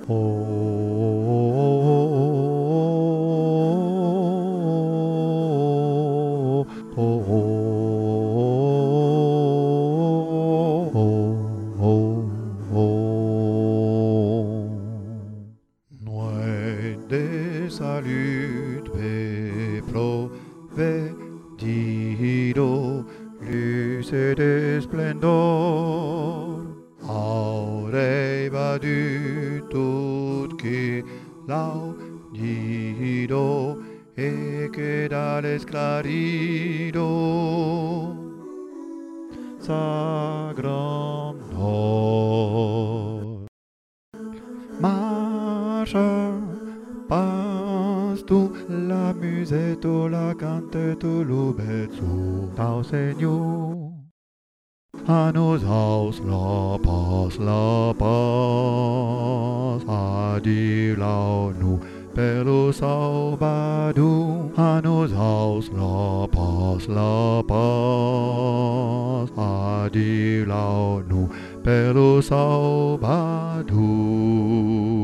Salud me provedido, luce de esplendor, aureva du tout que laudido e queda esclarido, sagram nor. Marcha, pas tu la musette, la cantette, l'oubetsu, tau Seigneur. A nos aus la paz, a dir lau nu, per lo saubadu. A nos aus la paz, a dir lau nu, per lo saubadu.